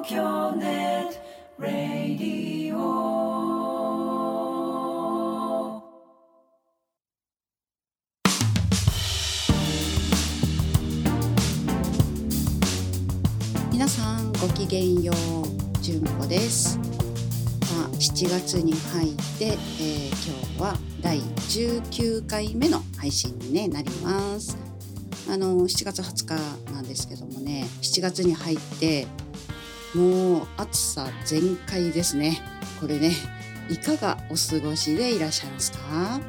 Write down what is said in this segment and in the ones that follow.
京ネットラディオ。 皆さんごきげんよう、じゅんこです。7月に入って、今日は第19回目の配信に、なります。7月20日なんですけどもね、7月に入ってもう暑さ全開ですね。これね、いかがお過ごしでいらっしゃいますか？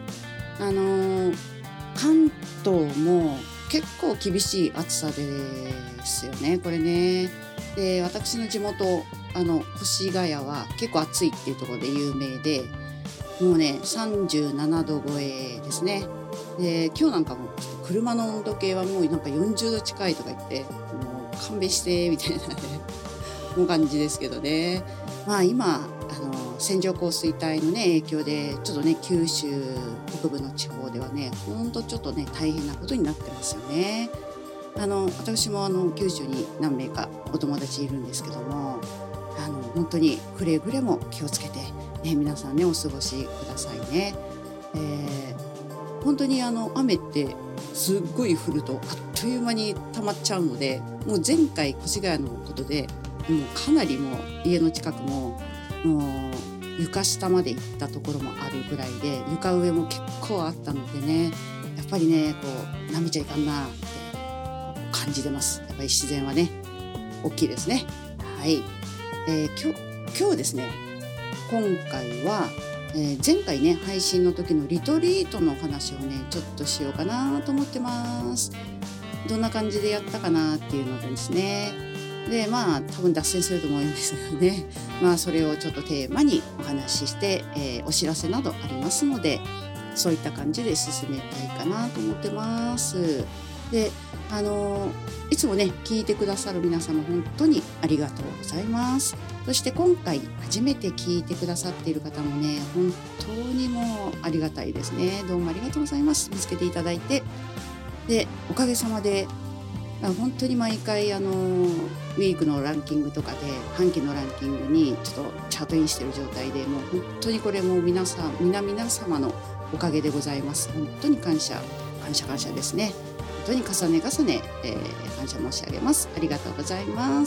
関東も結構厳しい暑さですよね、これね。で、私の地元越谷は結構暑いっていうところで有名で、もうね37度超えですね。で、今日なんかも車の温度計はもうなんか40度近いとか言って、もう勘弁してみたいなねもう感じですけどね。今線状降水帯のね影響でちょっとね九州北部の地方ではねほんとちょっとね大変なことになってますよね。私も九州に何名かお友達いるんですけども、本当にくれぐれも気をつけて、ね、皆さんねお過ごしくださいね。本当に雨ってすっごい降るとあっという間に溜まっちゃうので、もう前回越谷のことでもうかなりもう家の近くもう床下まで行ったところもあるぐらいで、床上も結構あったのでね、やっぱりねこう舐めちゃいかんなって感じてます。やっぱり自然はね大きいですね。はい、今日ですね、今回は、前回ね配信の時のリトリートの話をねちょっとしようかなと思ってます。どんな感じでやったかなっていうのですね。で多分脱線すると思うんですけどね、それをちょっとテーマにお話しして、お知らせなどありますので、そういった感じで進めたいかなと思ってます。で、いつもね聞いてくださる皆様本当にありがとうございます。そして今回初めて聞いてくださっている方もね本当にもうありがたいですね。どうもありがとうございます。見つけていただいて、でおかげさまで本当に毎回ウィークのランキングとかで半期のランキングにちょっとチャートインしている状態で、もう本当にこれも皆様のおかげでございます。本当に感謝ですね。本当に重ね、感謝申し上げます。ありがとうございます。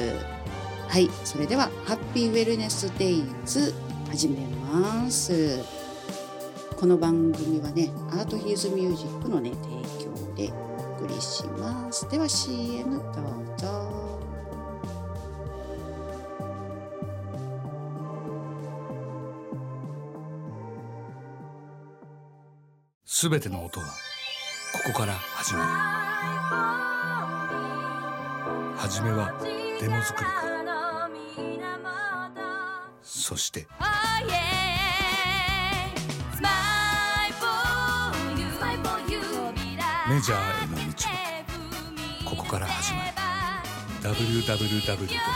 はい、それではハッピーウェルネスデイズ始めます。この番組はねアートヒルズミュージックのね提供でお送りします。では CM どうぞ。 すべての音はここから始まる。はじめはデモ作りから、そしてメジャーへの道もここから始まる。 www.arthills.net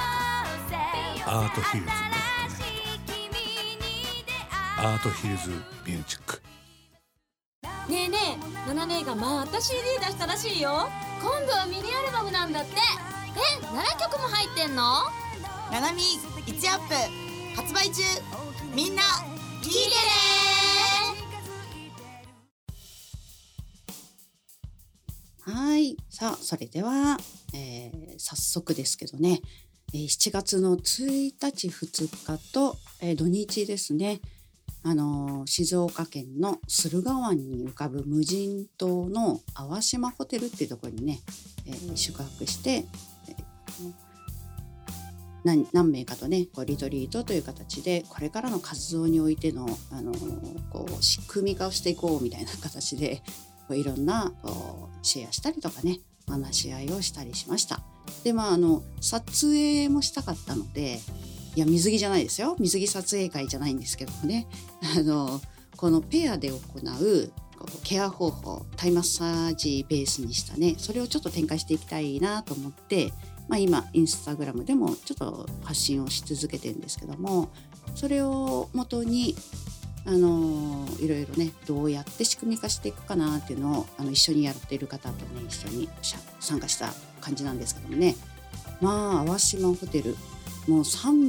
アートヒルズミュージック。 ねえねえ、ナナ姉がまた CD 出したらしいよ。今度はミニアルバムなんだって。7曲も入ってんの？ ナナミ1アップ発売中。みんな聞いてね。はい、さあそれでは、早速ですけどね、7月の1日2日と、土日ですね、静岡県の駿河湾に浮かぶ無人島の淡島ホテルっていうところにね、宿泊して、何名かとねこうリトリートという形でこれからの活動においての、こう仕組み化をしていこうみたいな形でこういろんなシェアしたりとかね話し合いをしたりしました。で撮影もしたかったので、いや水着じゃないですよ、水着撮影会じゃないんですけどもね、このペアで行うケア方法、タイマッサージベースにしたね、それをちょっと展開していきたいなと思って、今インスタグラムでもちょっと発信をし続けてるんですけども、それを元にいろいろねどうやって仕組み化していくかなっていうのを一緒にやっている方とね一緒に参加した感じなんですけどもね。淡島ホテルもう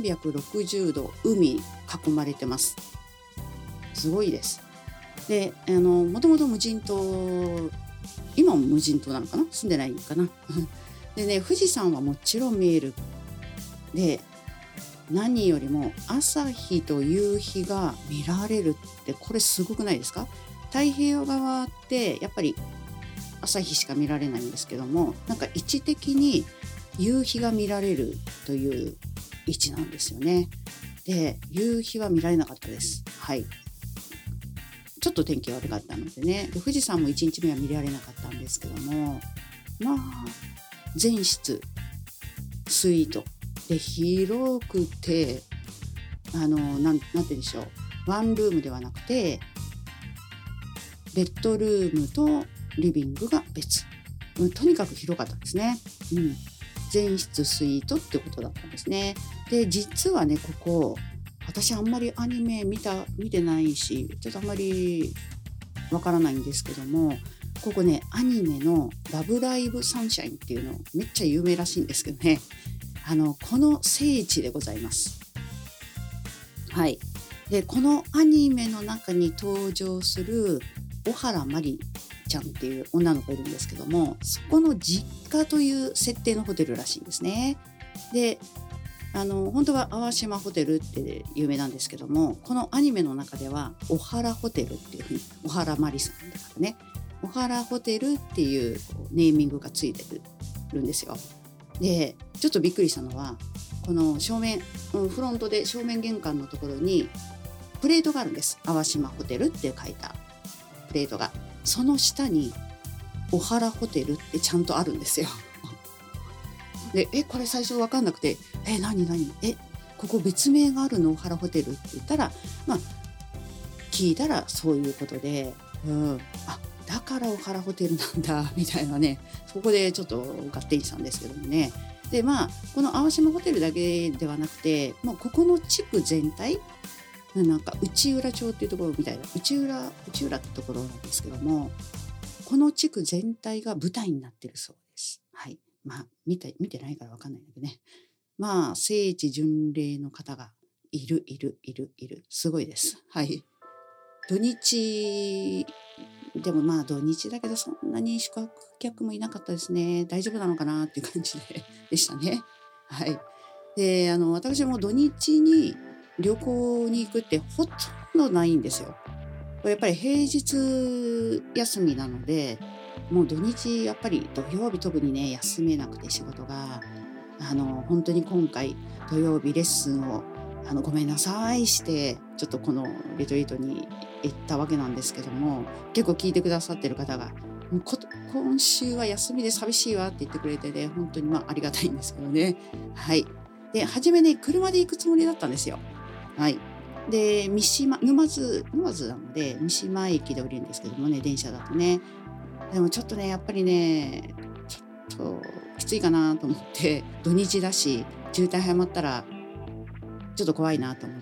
360度海囲まれてます。すごいです。で、もともと無人島、今も無人島なのかな、住んでないのかなでね、富士山はもちろん見える。で、何よりも朝日と夕日が見られるって、これすごくないですか？太平洋側ってやっぱり朝日しか見られないんですけども、なんか位置的に夕日が見られるという位置なんですよね。で、夕日は見られなかったです。はい。ちょっと天気悪かったのでね。で、富士山も1日目は見られなかったんですけども、まあ全室スイートで広くて、なんて言うんでしょう、ワンルームではなくてベッドルームとリビングが別、とにかく広かったですね。全室スイートってことだったんですね。で、実はね、ここ私あんまりアニメ見てないし、ちょっとあんまりわからないんですけども、ここね、アニメのラブライブサンシャインっていうのめっちゃ有名らしいんですけどね、この聖地でございます。はい。で、このアニメの中に登場する小原まりちゃんっていう女の子いるんですけども、そこの実家という設定のホテルらしいんですね。で、本当は淡島ホテルって有名なんですけども、このアニメの中では小原ホテルっていうふうに、小原まりさんだからね、小原ホテルっていうネーミングがついてるんですよ。で、ちょっとびっくりしたのは、この正面フロントで正面玄関のところにプレートがあるんです。淡島ホテルって書いたプレートが、その下に小原ホテルってちゃんとあるんですよ。で、これ最初分かんなくて、何ここ別名があるの、小原ホテルって言ったら、聞いたらそういうことで、だから小原ホテルなんだみたいなね、そこでちょっと合点したんですけどもね。で、この淡島ホテルだけではなくて、もうここの地区全体、なんか内浦町っていうところみたいな、内浦ってところなんですけども、この地区全体が舞台になってるそうです。はい。見てないから分かんないんだけどね。聖地巡礼の方がいる。すごいです。はい。土日でも土日だけどそんなに宿泊客もいなかったですね。大丈夫なのかなっていう感じでしたね。はい。で、私も土日に旅行に行くってほとんどないんですよ。やっぱり平日休みなので、もう土日やっぱり土曜日特にね、休めなくて仕事が、本当に今回土曜日レッスンをごめんなさいしてちょっとこのリトリートに行ったわけなんですけども、結構聞いてくださってる方が今週は休みで寂しいわって言ってくれてね、本当にありがたいんですけどね。はい。で、初めね、車で行くつもりだったんですよ。はい。で、沼津なので三島駅で降りるんですけどもね、電車だとね。でもちょっとね、やっぱりね、ちょっときついかなと思って、土日だし渋滞早まったらちょっと怖いなと思って、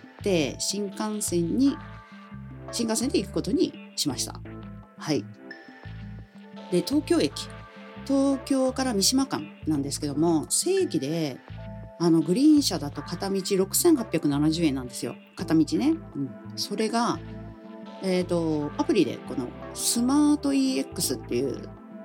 新幹線で行くことにしました。はい。で、東京から三島間なんですけども、正規でグリーン車だと片道6870円なんですよ。片道ね。それがアプリでこのスマート EX っていう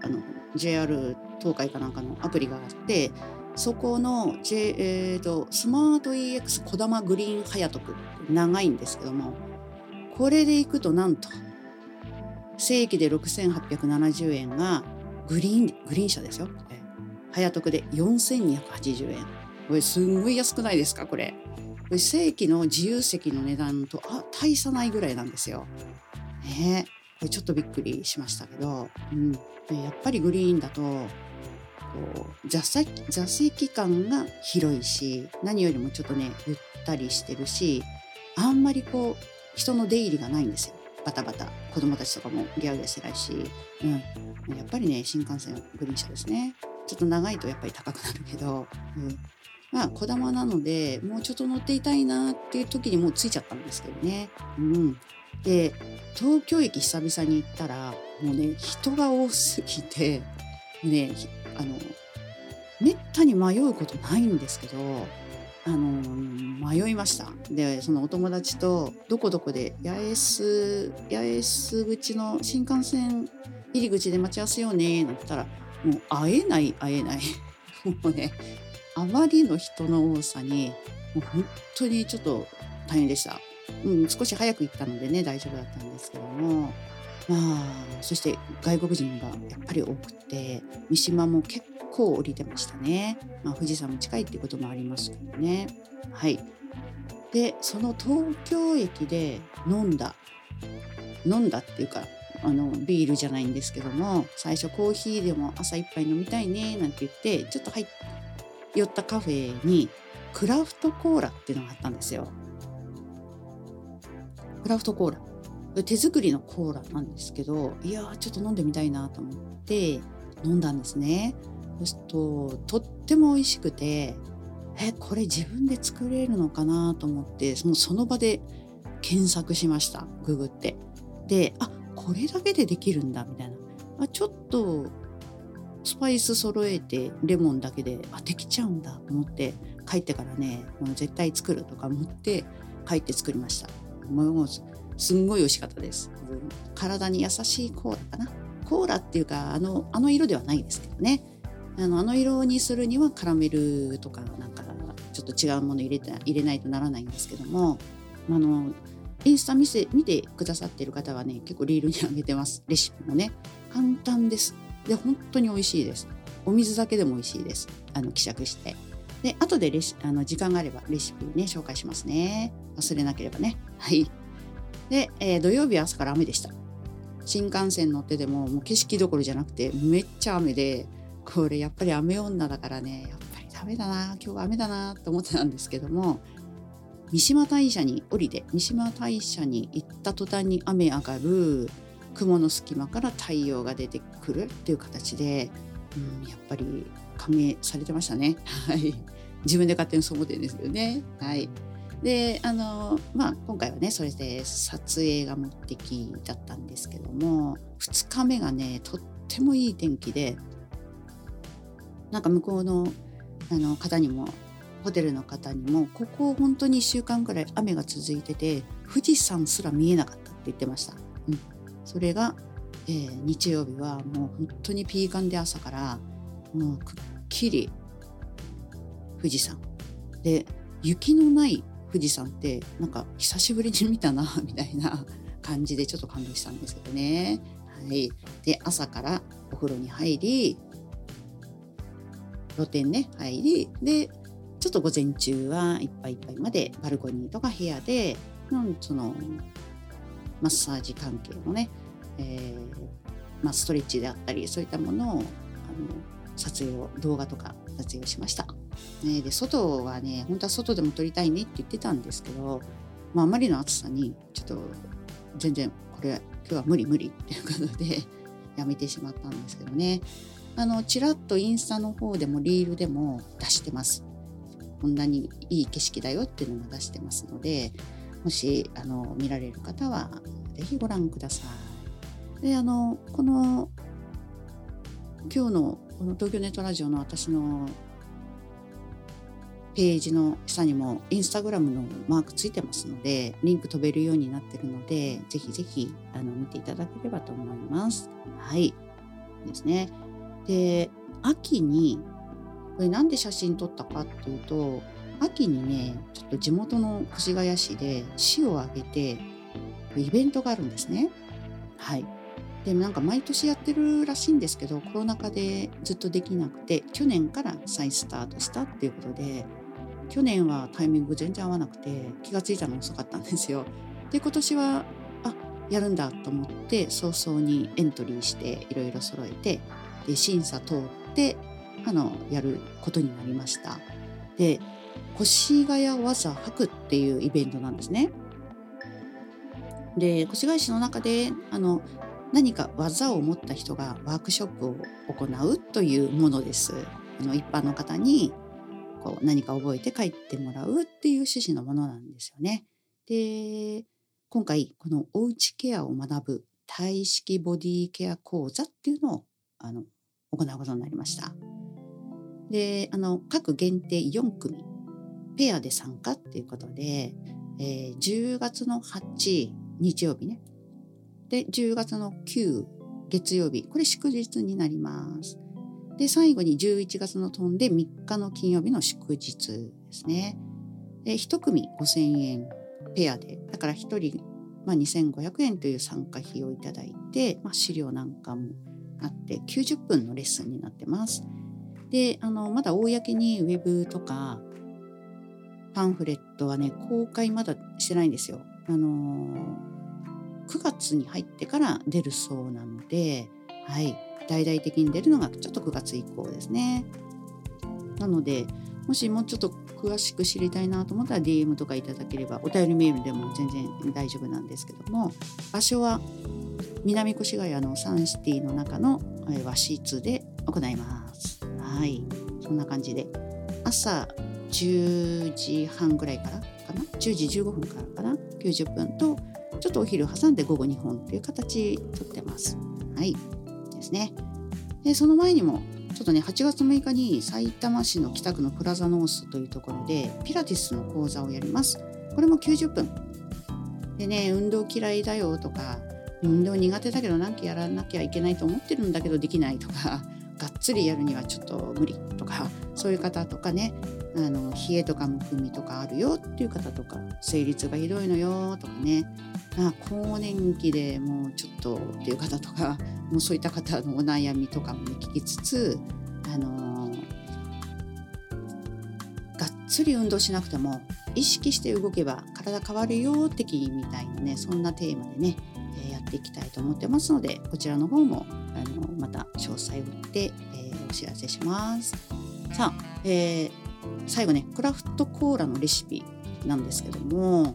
JR 東海かなんかのアプリがあって、そこの、スマート EX こだまグリーン早得長いんですけども、これで行くとなんと正規で6870円がグリーン車ですよ、早得で4280円。これすんごい安くないですか？これ正規の自由席の値段と大差ないぐらいなんですよ。ね、これちょっとびっくりしましたけど、やっぱりグリーンだと座席感が広いし、何よりもちょっとねゆったりしてるし、あんまり人の出入りがないんですよ。バタバタ、子供たちとかもギャーギャーしてないし、やっぱりね新幹線グリーン車ですね。ちょっと長いとやっぱり高くなるけど、こだまなのでもうちょっと乗っていたいなっていう時にもう着いちゃったんですけどね。で、東京駅久々に行ったらもうね人が多すぎてね、めったに迷うことないんですけど、 迷いました。でそのお友達とどこどこで八重洲口の新幹線入り口で待ち合わせようねなんて言ったら、もう会えないもうね、あまりの人の多さにもう本当にちょっと大変でした。少し早く行ったのでね大丈夫だったんですけども、そして外国人がやっぱり多くて、三島も結構降りてましたね。富士山も近いっていうこともありますけどね。はい。でその東京駅で飲んだっていうかビールじゃないんですけども、最初コーヒーでも朝一杯飲みたいねなんて言ってちょっと寄ったカフェにクラフトコーラっていうのがあったんですよ。クラフトコーラ、手作りのコーラなんですけど、いやちょっと飲んでみたいなと思って飲んだんですね。そうするととっても美味しくて、これ自分で作れるのかなと思ってその場で検索しました。ググって。でこれだけでできるんだみたいな、ちょっとスパイス揃えてレモンだけでできちゃうんだと思って、帰ってからねもう絶対作るとか思って帰って作りました。もうすんごい美味しかったです。体に優しいコーラかな。コーラっていうかあの色ではないですけどね、あの色にするにはカラメルとかなんかちょっと違うもの入れないとならないんですけども、インスタ見てくださっている方はね結構リールに上げてます。レシピもね簡単です。で本当に美味しいです。お水だけでも美味しいです。希釈して、で後で時間があればレシピね紹介しますね。忘れなければね。はい。で、土曜日は朝から雨でした。新幹線乗っててもう景色どころじゃなくてめっちゃ雨で、これやっぱり雨女だからね、やっぱりダメだな、今日は雨だなと思ってたんですけども、三島大社に降りて三島大社に行った途端に雨上がる、雲の隙間から太陽が出てくるっていう形で、やっぱり感銘されてましたね。はい。自分で勝手にそう思ってるんですけどね。はい。で今回はねそれで撮影が目的だったんですけども、2日目がねとってもいい天気で、なんか向こうの方にもホテルの方にもここ本当に1週間くらい雨が続いてて富士山すら見えなかったって言ってました。それが、日曜日はもう本当にピーカンで朝からもうくっきり富士山で、雪のない富士山ってなんか久しぶりに見たなみたいな感じでちょっと感動したんですけどね。はい。で朝からお風呂に入り、露天ね入り、でちょっと午前中はいっぱいいっぱいまでバルコニーとか部屋でそのマッサージ関係のね、ストレッチであったりそういったものを動画とか撮影をしました。で外はね本当は外でも撮りたいねって言ってたんですけど、あまりの暑さにちょっと全然これ今日は無理っていうことでやめてしまったんですけどね。ちらっとインスタの方でもリールでも出してます。こんなにいい景色だよっていうのも出してますので、もし見られる方はぜひご覧ください。でこの今日のこの東京ネットラジオの私のページの下にもインスタグラムのマークついてますので、リンク飛べるようになってるので、ぜひぜひ見ていただければと思います。はいですね。で秋にこれなんで写真撮ったかっていうと、秋にねちょっと地元の越谷市で市を挙げてイベントがあるんですね。はい。でなんか毎年やってるらしいんですけど、コロナ禍でずっとできなくて去年から再スタートしたっていうことで、去年はタイミング全然合わなくて気がついたの遅かったんですよ。で今年はやるんだと思って早々にエントリーしていろいろ揃えて、で審査通ってやることになりました。で越谷技博っていうイベントなんですね。で越谷市の中で何か技を持った人がワークショップを行うというものです。一般の方に何か覚えて帰ってもらうっていう趣旨のものなんですよね。で今回このおうちケアを学ぶ体式ボディケア講座っていうのを行うことになりました。で各限定4組、 ペアで参加っていうことで、10月の8日曜日ね。で、10月の9月曜日、これ祝日になります。で、最後に11月の飛んで3日の金曜日の祝日ですね。で、1組5000円ペアで、だから1人、2500円という参加費をいただいて、資料なんかもあって90分のレッスンになってます。で、まだ公にウェブとかパンフレットはね、公開まだしてないんですよ。9月に入ってから出るそうなので、はい、大々的に出るのがちょっと9月以降ですね。なので、もしもうちょっと詳しく知りたいなと思ったら DM とかいただければ、お便りメールでも全然大丈夫なんですけども、場所は南越谷のサンシティの中の和室で行います。はい、そんな感じで朝10時半ぐらいからかな、10時15分からかな、90分とちょっとお昼挟んで午後2本という形とってます。はいですね。で、その前にもちょっとね、8月6日に埼玉市の北区のプラザノースというところでピラティスの講座をやります。これも90分でね、運動嫌いだよとか、運動苦手だけど何かやらなきゃいけないと思ってるんだけどできないとか、がっつりやるにはちょっと無理とか、そういう方とかね、冷えとかむくみとかあるよっていう方とか、生理痛がひどいのよとかね、更年期でもうちょっとっていう方とか、もうそういった方のお悩みとかも、ね、聞きつつ、がっつり運動しなくても意識して動けば体変わるよ的みたいなね、そんなテーマでね、やっていきたいと思ってますので、こちらの方もまた詳細を追って、お知らせします。さあ、最後ね、クラフトコーラのレシピなんですけども、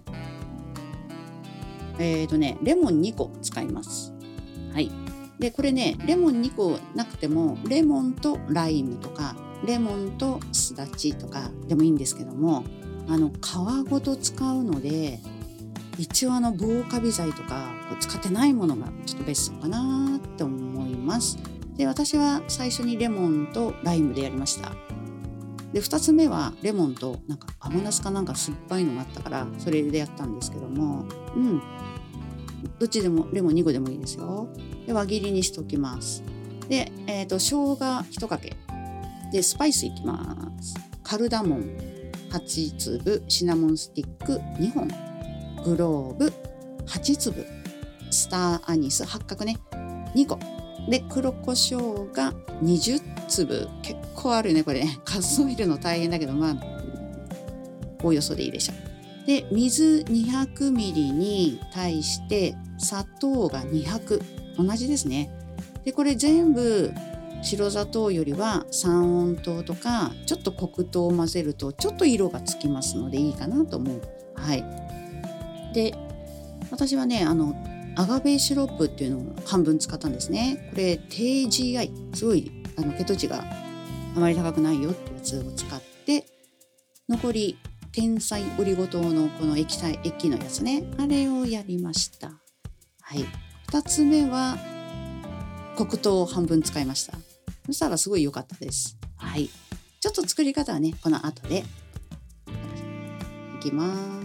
レモン2個使います。はい。で、これね、レモン2個なくても、レモンとライムとか、レモンとすだちとかでもいいんですけども、皮ごと使うので、一応防カビ剤とか使ってないものがちょっとベストかなって思います。で、私は最初にレモンとライムでやりました。で、2つ目はレモンとなんか甘夏かなんか酸っぱいのがあったから、それでやったんですけども、どっちでもレモン2個でもいいですよ。で、輪切りにしておきます。で、生姜1かけで、スパイスいきます。カルダモン8粒、シナモンスティック2本、グローブ8粒、スターアニス8角ね2個で、黒胡椒が20粒、結構あるねこれね、数えるの大変だけど、おおよそでいいでしょう。で、水200ミリに対して砂糖が200、同じですね。で、これ全部白砂糖よりは三温糖とかちょっと黒糖を混ぜるとちょっと色がつきますのでいいかなと思う。はい。で、私はね、アガベシロップっていうのを半分使ったんですね。これ低 GI、 すごい血糖値があまり高くないよってやつを使って、残り天才オリゴ糖のこの液のやつね、あれをやりました。はい。2つ目は黒糖を半分使いました。そしたらすごい良かったです。はい。ちょっと作り方はね、この後でいきます。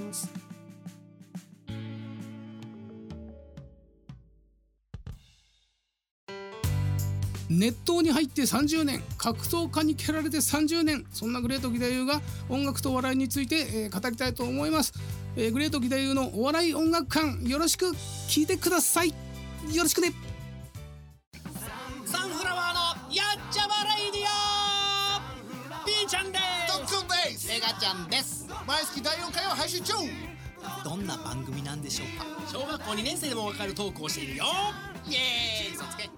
熱湯に入って30年、格闘家に蹴られて30年、そんなグレート義太夫が音楽と笑いについて、語りたいと思います。グレート義太夫のお笑い音楽館、よろしく聞いてください。よろしくね。 サンフラワーのやっちゃまレイディオ、ピーちゃんです。 ドックンです。 エガちゃんです。 毎月第4回を配信中。 どんな番組なんでしょうか。小学校2年生でもわかるトークをしているよ。イエーイ、そつけ。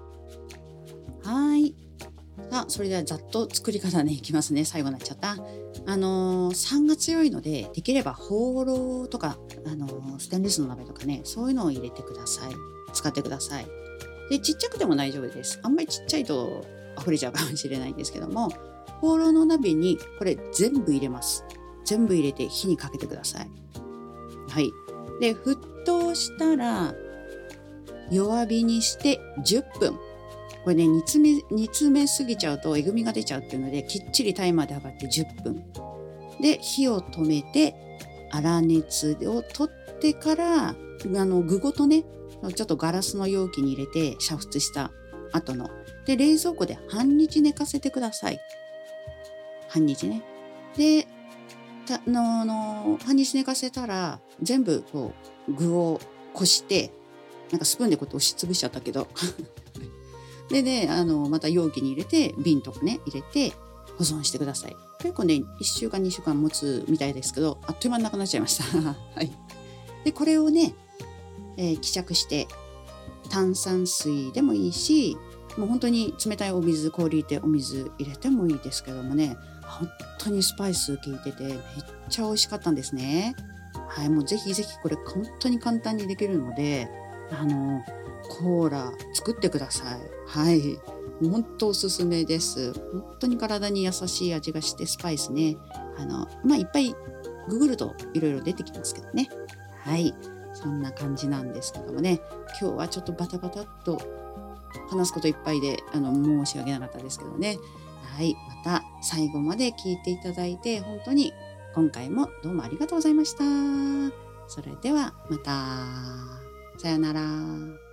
はい。さあ、それではざっと作り方ね、いきますね。最後になっちゃった。酸が強いので、できればホーローとか、ステンレスの鍋とかね、そういうのを入れてください。使ってください。で、ちっちゃくても大丈夫です。あんまりちっちゃいと溢れちゃうかもしれないんですけども、ホーローの鍋にこれ全部入れます。全部入れて火にかけてください。はい。で、沸騰したら弱火にして10分。これね、煮詰めすぎちゃうとえぐみが出ちゃうっていうので、きっちりタイマーで測って10分。 で火を止めて粗熱を取ってから具ごとねちょっとガラスの容器に入れて煮沸した後ので冷蔵庫で半日寝かせてください。半日ね。で半日寝かせたら全部こう具をこしてなんかスプーンでこうやって押しつぶしちゃったけどでねまた容器に入れて瓶とかね入れて保存してください。結構ね1週間2週間持つみたいですけどあっという間になくなっちゃいましたはい。でこれをね、希釈して炭酸水でもいいしもう本当に冷たいお水氷入れてお水入れてもいいですけどもね本当にスパイス効いててめっちゃ美味しかったんですね。はい、もうぜひぜひこれ本当に簡単にできるのでコーラ作ってください。はい、もう本当おすすめです。本当に体に優しい味がしてスパイスねいっぱいググるといろいろ出てきますけどね。はい、そんな感じなんですけどもね今日はちょっとバタバタっと話すこといっぱいで申し訳なかったですけどね。はい、また最後まで聞いていただいて本当に今回もどうもありがとうございました。それではまた。さよなら。